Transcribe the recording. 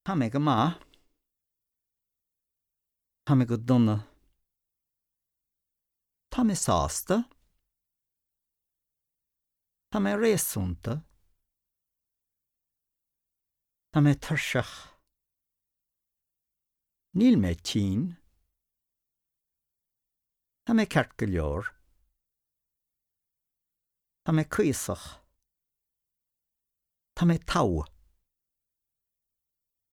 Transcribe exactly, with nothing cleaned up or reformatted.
Tá mé go maith. Tá mé go donna. Tá mé sásta. Tá mé réasúnta. Tá mé tuirseach. Níl mé tín. Tá mé ceart go leor. Tá mé cuasach. Tá mé tau.